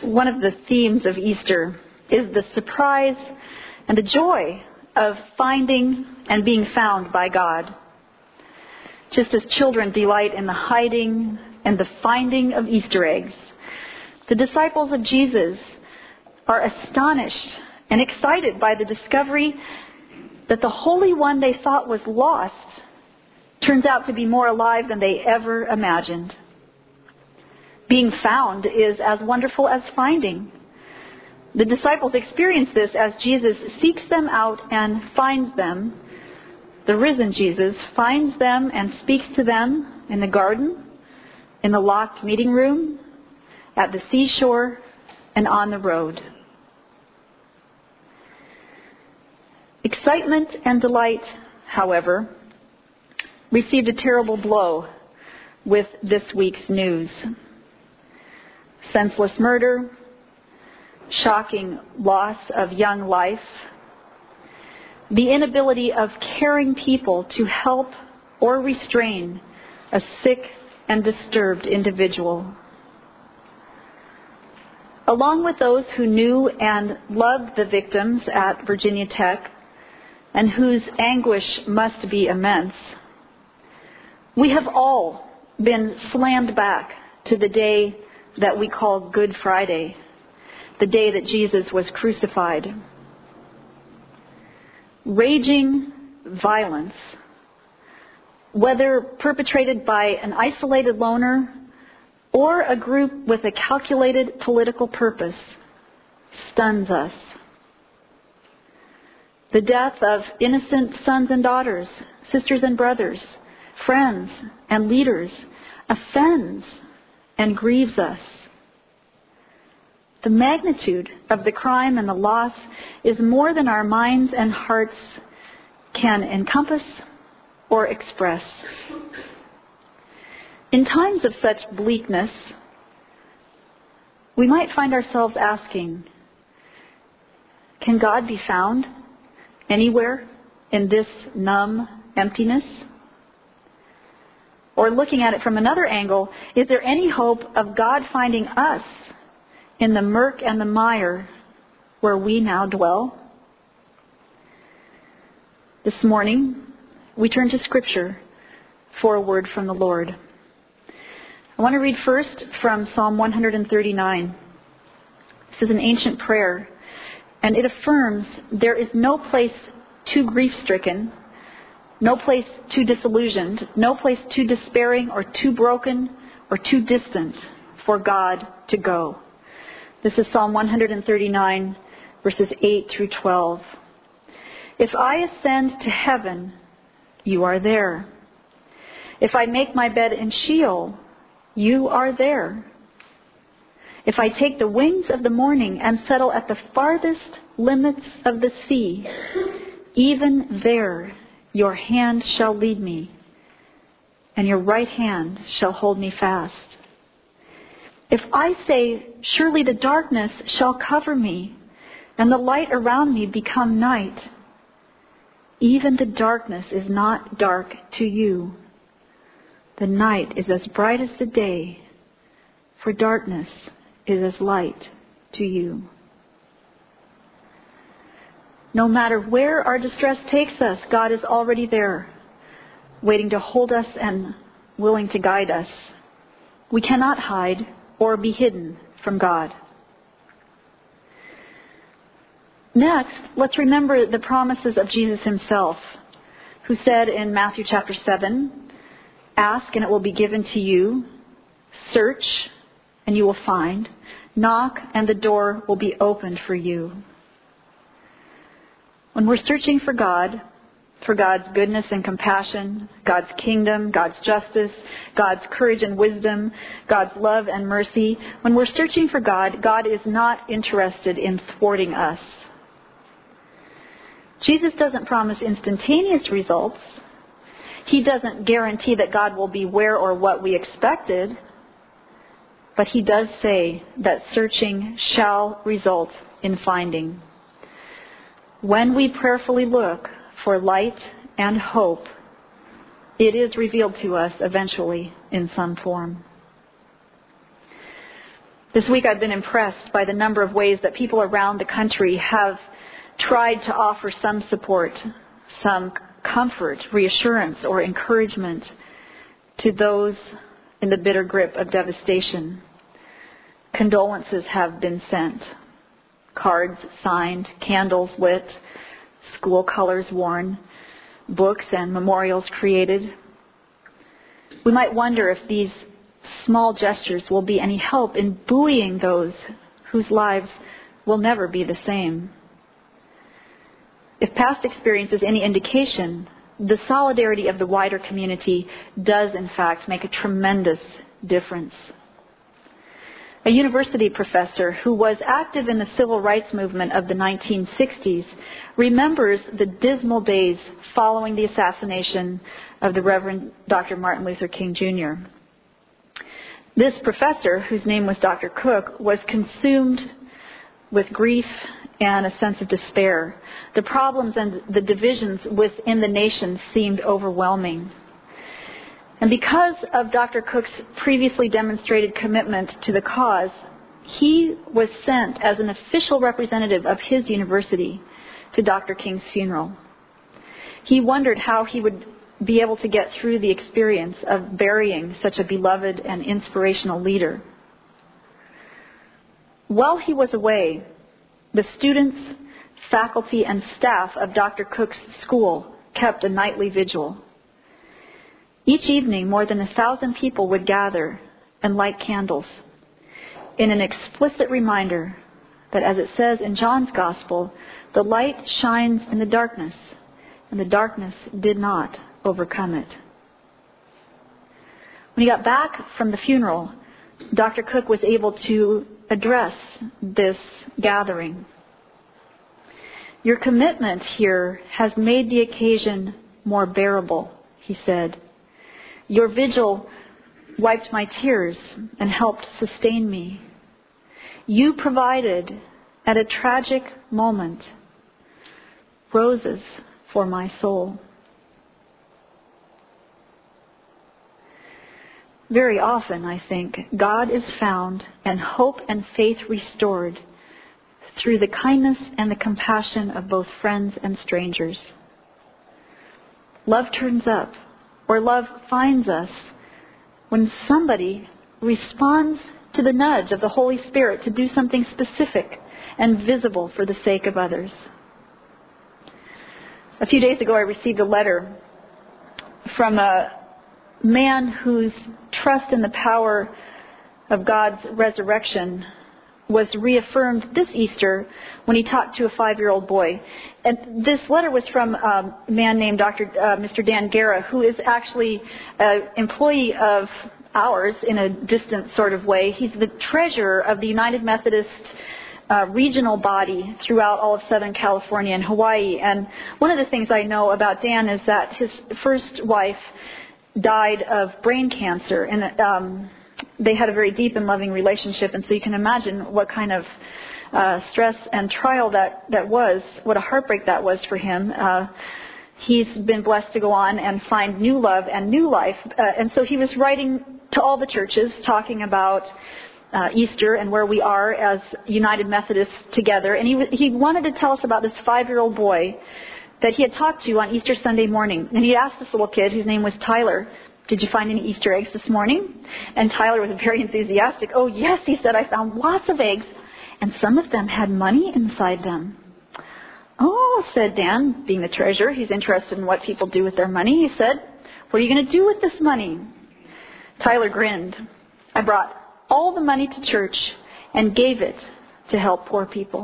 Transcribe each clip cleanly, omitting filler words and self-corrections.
One of the themes of Easter is the surprise and the joy of finding and being found by God. Just as children delight in the hiding and the finding of Easter eggs, the disciples of Jesus are astonished and excited by the discovery that the Holy One they thought was lost turns out to be more alive than they ever imagined. Being found is as wonderful as finding. The disciples experience this as Jesus seeks them out and finds them. The risen Jesus finds them and speaks to them in the garden, in the locked meeting room, at the seashore, and on the road. Excitement and delight, however, received a terrible blow with this week's news. Senseless murder, shocking loss of young life, the inability of caring people to help or restrain a sick and disturbed individual. Along with those who knew and loved the victims at Virginia Tech, and whose anguish must be immense, we have all been slammed back to the day that we call Good Friday, the day that Jesus was crucified. Raging violence, whether perpetrated by an isolated loner or a group with a calculated political purpose, stuns us. The death of innocent sons and daughters, sisters and brothers, friends and leaders offends and grieves us. The magnitude of the crime and the loss is more than our minds and hearts can encompass or express. In times of such bleakness, we might find ourselves asking, can God be found anywhere in this numb emptiness? Or looking at it from another angle, is there any hope of God finding us in the murk and the mire where we now dwell? This morning, we turn to Scripture for a word from the Lord. I want to read first from Psalm 139. This is an ancient prayer, and it affirms there is no place too grief-stricken, no place too disillusioned, no place too despairing or too broken or too distant for God to go. This is Psalm 139, verses 8 through 12. If I ascend to heaven, you are there. If I make my bed in Sheol, you are there. If I take the wings of the morning and settle at the farthest limits of the sea, even there your hand shall lead me, and your right hand shall hold me fast. If I say, surely the darkness shall cover me, and the light around me become night, even the darkness is not dark to you. The night is as bright as the day, for darkness is as light to you. No matter where our distress takes us, God is already there, waiting to hold us and willing to guide us. We cannot hide or be hidden from God. Next, let's remember the promises of Jesus himself, who said in Matthew chapter 7, ask and it will be given to you, search and you will find, knock and the door will be opened for you. When we're searching for God, for God's goodness and compassion, God's kingdom, God's justice, God's courage and wisdom, God's love and mercy, when we're searching for God, God is not interested in thwarting us. Jesus doesn't promise instantaneous results. He doesn't guarantee that God will be where or what we expected. But he does say that searching shall result in finding. When we prayerfully look for light and hope, it is revealed to us eventually in some form. This week I've been impressed by the number of ways that people around the country have tried to offer some support, some comfort, reassurance, or encouragement to those in the bitter grip of devastation. Condolences have been sent, cards signed, candles lit, school colors worn, books and memorials created. We might wonder if these small gestures will be any help in buoying those whose lives will never be the same. If past experience is any indication, the solidarity of the wider community does in fact make a tremendous difference. A university professor who was active in the civil rights movement of the 1960s remembers the dismal days following the assassination of the Reverend Dr. Martin Luther King Jr. This professor, whose name was Dr. Cook, was consumed with grief and a sense of despair. The problems and the divisions within the nation seemed overwhelming. And because of Dr. Cook's previously demonstrated commitment to the cause, he was sent as an official representative of his university to Dr. King's funeral. He wondered how he would be able to get through the experience of burying such a beloved and inspirational leader. While he was away, the students, faculty, and staff of Dr. Cook's school kept a nightly vigil. Each evening, more than 1,000 people would gather and light candles in an explicit reminder that, as it says in John's Gospel, the light shines in the darkness, and the darkness did not overcome it. When he got back from the funeral, Dr. Cook was able to address this gathering. Your commitment here has made the occasion more bearable, he said. Your vigil wiped my tears and helped sustain me. You provided, at a tragic moment, roses for my soul. Very often, I think, God is found and hope and faith restored through the kindness and the compassion of both friends and strangers. Love turns up, or love finds us, when somebody responds to the nudge of the Holy Spirit to do something specific and visible for the sake of others. A few days ago, I received a letter from a man whose trust in the power of God's resurrection was reaffirmed this Easter when he talked to a 5-year-old boy. And this letter was from a man named Mr. Dan Guerra, who is actually an employee of ours in a distant sort of way. He's the treasurer of the United Methodist regional body throughout all of Southern California and Hawaii. And one of the things I know about Dan is that his first wife died of brain cancer, and they had a very deep and loving relationship, and so you can imagine what kind of stress and trial that was, what a heartbreak that was for him. He's been blessed to go on and find new love and new life, and so he was writing to all the churches talking about Easter and where we are as United Methodists together, and he wanted to tell us about this 5-year-old boy that he had talked to on Easter Sunday morning. And he asked this little kid, whose name was Tyler, "Did you find any Easter eggs this morning?" And Tyler was very enthusiastic. "Oh, yes," he said, "I found lots of eggs, and some of them had money inside them." "Oh," said Dan, being the treasurer, he's interested in what people do with their money. He said, "What are you going to do with this money?" Tyler grinned. "I brought all the money to church and gave it to help poor people."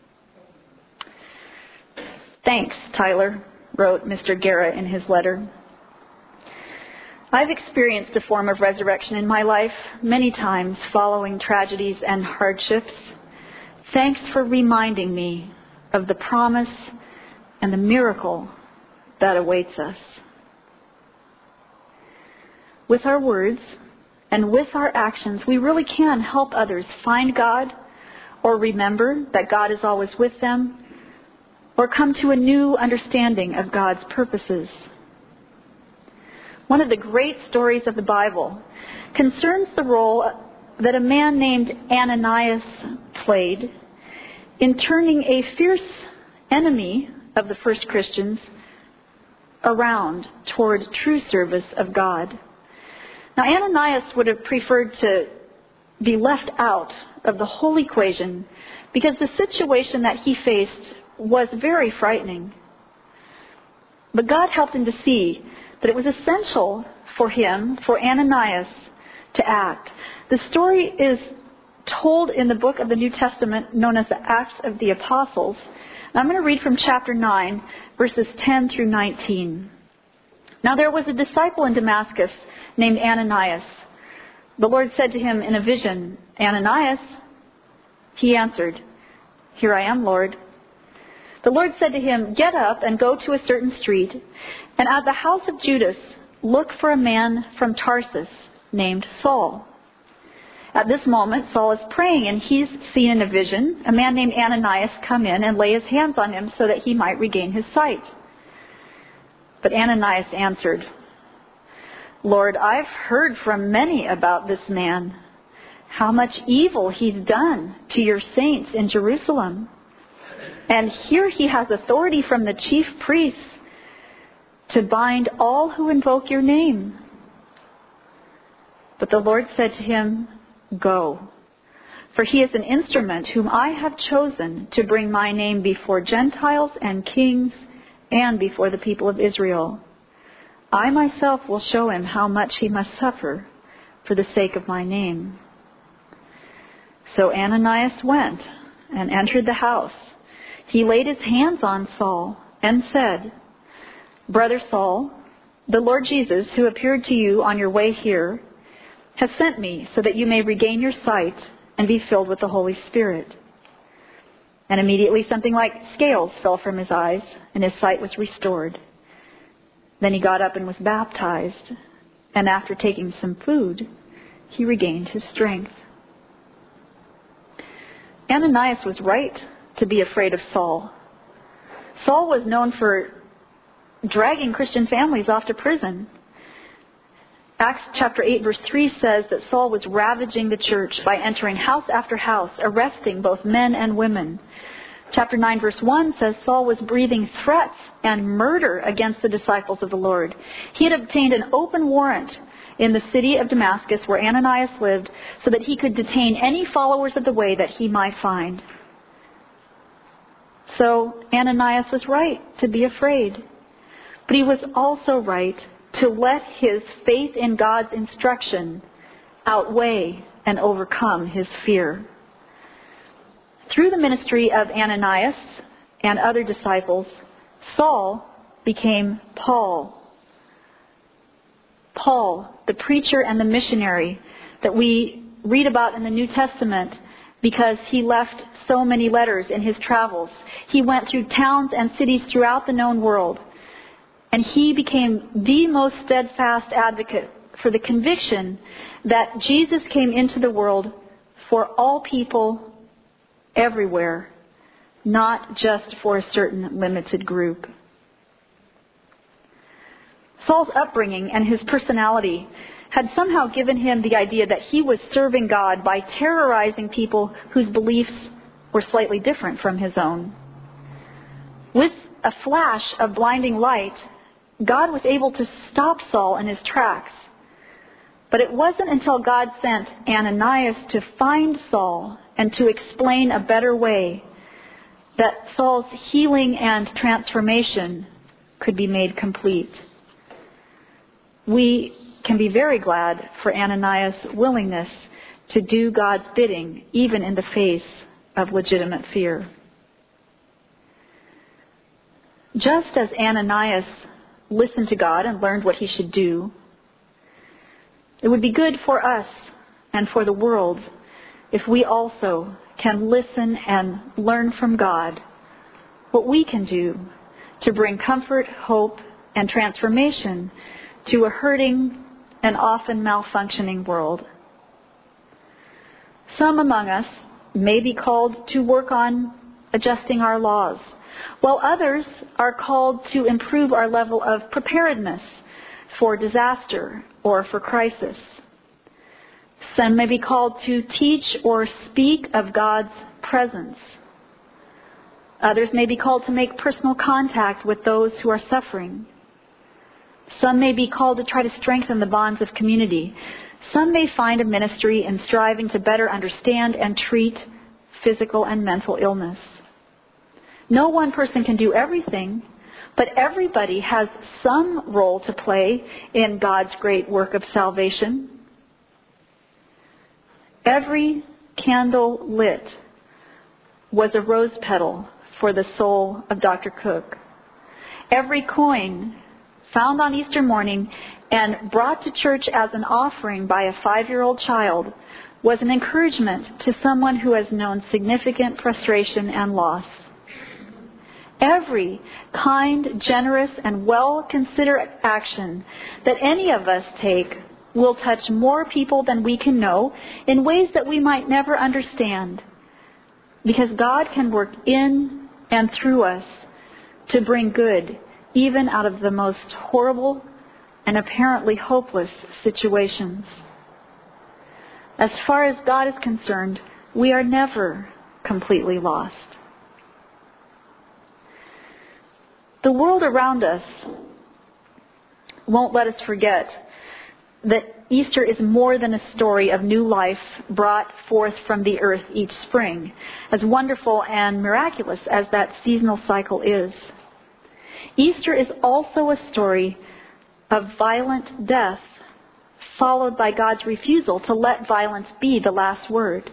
"Thanks, Tyler," wrote Mr. Guerra in his letter. I've experienced a form of resurrection in my life many times following tragedies and hardships. Thanks for reminding me of the promise and the miracle that awaits us. With our words and with our actions, we really can help others find God, or remember that God is always with them, or come to a new understanding of God's purposes. One of the great stories of the Bible concerns the role that a man named Ananias played in turning a fierce enemy of the first Christians around toward true service of God. Now, Ananias would have preferred to be left out of the whole equation because the situation that he faced was very frightening. But God helped him to see that it was essential for him, for Ananias, to act. The story is told in the book of the New Testament known as the Acts of the Apostles. And I'm going to read from chapter 9, verses 10 through 19. Now there was a disciple in Damascus named Ananias. The Lord said to him in a vision, "Ananias?" He answered, "Here I am, Lord." The Lord said to him, "Get up and go to a certain street, and at the house of Judas, look for a man from Tarsus named Saul." At this moment, Saul is praying, and he's seen in a vision a man named Ananias come in and lay his hands on him so that he might regain his sight. But Ananias answered, "Lord, I've heard from many about this man, how much evil he's done to your saints in Jerusalem. And here he has authority from the chief priests to bind all who invoke your name." But the Lord said to him, "Go, for he is an instrument whom I have chosen to bring my name before Gentiles and kings and before the people of Israel. I myself will show him how much he must suffer for the sake of my name." So Ananias went and entered the house. He laid his hands on Saul and said, "Brother Saul, the Lord Jesus, who appeared to you on your way here, has sent me so that you may regain your sight and be filled with the Holy Spirit." And immediately something like scales fell from his eyes, and his sight was restored. Then he got up and was baptized, and after taking some food, he regained his strength. Ananias was right to be afraid of Saul. Saul was known for dragging Christian families off to prison. Acts chapter 8 verse 3 says that Saul was ravaging the church by entering house after house, arresting both men and women. Chapter 9 verse 1 says Saul was breathing threats and murder against the disciples of the Lord. He had obtained an open warrant in the city of Damascus where Ananias lived so that he could detain any followers of the way that he might find. So Ananias was right to be afraid. But he was also right to let his faith in God's instruction outweigh and overcome his fear. Through the ministry of Ananias and other disciples, Saul became Paul. Paul, the preacher and the missionary that we read about in the New Testament because he left so many letters in his travels. He went through towns and cities throughout the known world. And he became the most steadfast advocate for the conviction that Jesus came into the world for all people everywhere, not just for a certain limited group. Saul's upbringing and his personality had somehow given him the idea that he was serving God by terrorizing people whose beliefs were slightly different from his own. With a flash of blinding light, God was able to stop Saul in his tracks. But it wasn't until God sent Ananias to find Saul and to explain a better way that Saul's healing and transformation could be made complete. We can be very glad for Ananias' willingness to do God's bidding, even in the face of legitimate fear. Just as Ananias listened to God and learned what he should do, it would be good for us and for the world if we also can listen and learn from God what we can do to bring comfort, hope, and transformation to a hurting and often malfunctioning world. Some among us may be called to work on adjusting our laws, while others are called to improve our level of preparedness for disaster or for crisis. Some may be called to teach or speak of God's presence. Others may be called to make personal contact with those who are suffering. Some may be called to try to strengthen the bonds of community. Some may find a ministry in striving to better understand and treat physical and mental illness. No one person can do everything, but everybody has some role to play in God's great work of salvation. Every candle lit was a rose petal for the soul of Dr. Cook. Every coin found on Easter morning and brought to church as an offering by a 5-year-old child was an encouragement to someone who has known significant frustration and loss. Every kind, generous, and well-considered action that any of us take will touch more people than we can know in ways that we might never understand, because God can work in and through us to bring good even out of the most horrible and apparently hopeless situations. As far as God is concerned, we are never completely lost. The world around us won't let us forget that Easter is more than a story of new life brought forth from the earth each spring, as wonderful and miraculous as that seasonal cycle is. Easter is also a story of violent death, followed by God's refusal to let violence be the last word.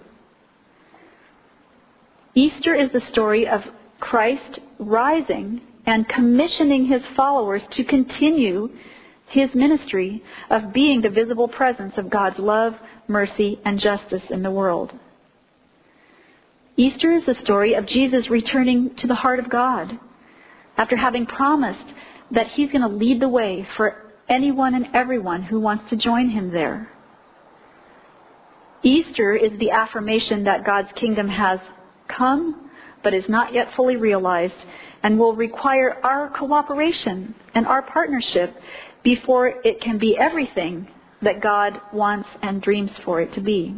Easter is the story of Christ rising and commissioning his followers to continue his ministry of being the visible presence of God's love, mercy, and justice in the world. Easter is the story of Jesus returning to the heart of God after having promised that he's going to lead the way for anyone and everyone who wants to join him there. Easter is the affirmation that God's kingdom has come, but is not yet fully realized, and will require our cooperation and our partnership before it can be everything that God wants and dreams for it to be.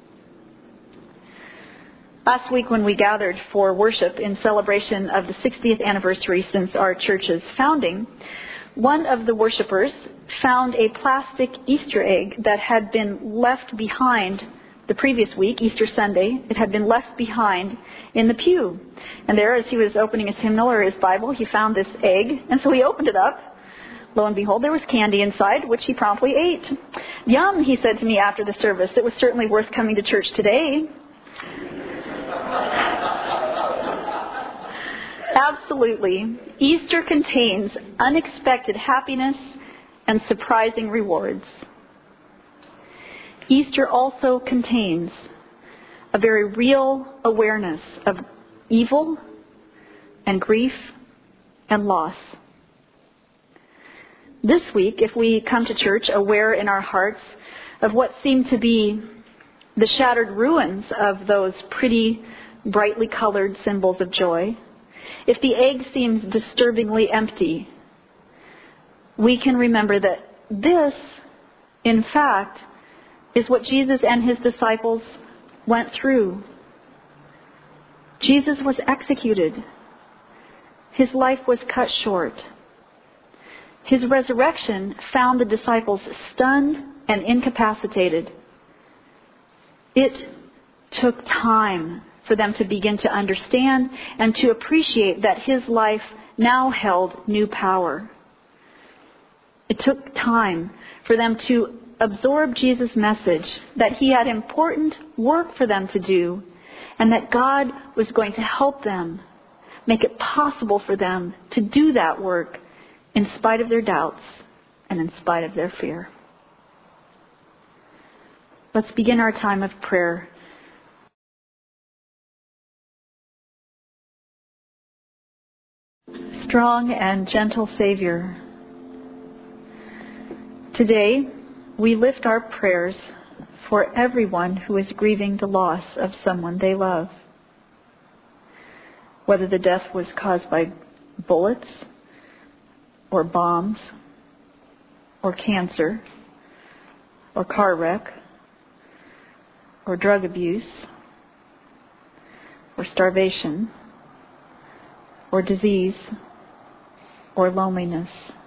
Last week when we gathered for worship in celebration of the 60th anniversary since our church's founding, one of the worshipers found a plastic Easter egg that had been left behind the previous week, Easter Sunday. It had been left behind in the pew. And there, as he was opening his hymnal or his Bible, he found this egg. And so he opened it up. Lo and behold, there was candy inside, which he promptly ate. "Yum," he said to me after the service. "It was certainly worth coming to church today." Absolutely. Easter contains unexpected happiness and surprising rewards. Easter also contains a very real awareness of evil and grief and loss. This week, if we come to church aware in our hearts of what seem to be the shattered ruins of those pretty, brightly colored symbols of joy, if the egg seems disturbingly empty, we can remember that this, in fact, is what Jesus and his disciples went through. Jesus was executed. His life was cut short. His resurrection found the disciples stunned and incapacitated. It took time for them to begin to understand and to appreciate that his life now held new power. It took time for them to absorb Jesus' message that he had important work for them to do and that God was going to help them, make it possible for them to do that work in spite of their doubts and in spite of their fear. Let's begin our time of prayer. Strong and gentle Savior, today we lift our prayers for everyone who is grieving the loss of someone they love. Whether the death was caused by bullets or bombs or cancer or car wreck or drug abuse, or starvation, or disease, or loneliness.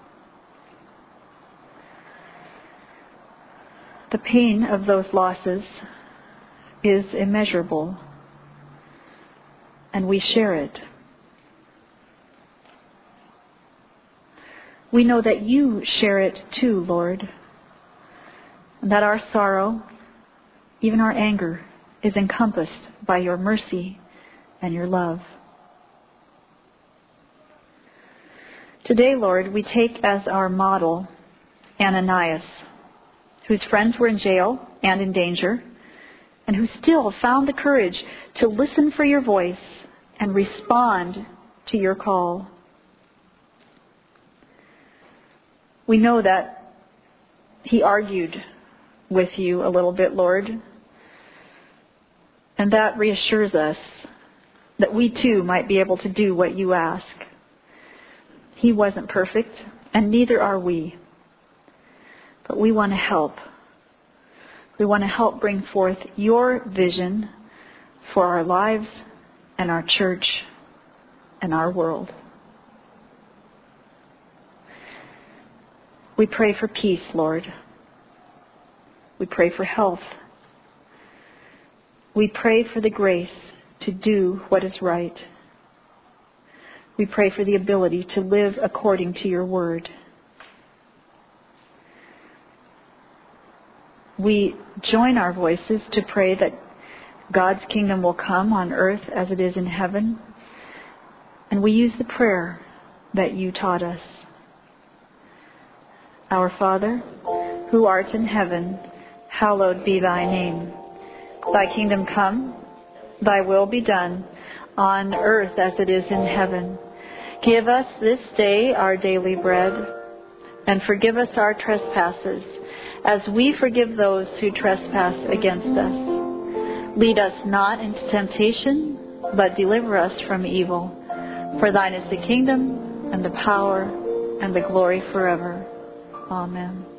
The pain of those losses is immeasurable, and we share it. We know that you share it too, Lord, and that our sorrow, even our anger, is encompassed by your mercy and your love. Today, Lord, we take as our model Ananias, whose friends were in jail and in danger, and who still found the courage to listen for your voice and respond to your call. We know that he argued with you a little bit, Lord, and that reassures us that we too might be able to do what you ask. He wasn't perfect, and neither are we. But we want to help. We want to help bring forth your vision for our lives and our church and our world. We pray for peace, Lord. We pray for health. We pray for the grace to do what is right. We pray for the ability to live according to your word. We join our voices to pray that God's kingdom will come on earth as it is in heaven. And we use the prayer that you taught us. Our Father, who art in heaven, hallowed be thy name. Thy kingdom come, thy will be done, on earth as it is in heaven. Give us this day our daily bread, and forgive us our trespasses, as we forgive those who trespass against us. Lead us not into temptation, but deliver us from evil. For thine is the kingdom, and the power, and the glory forever. Amen.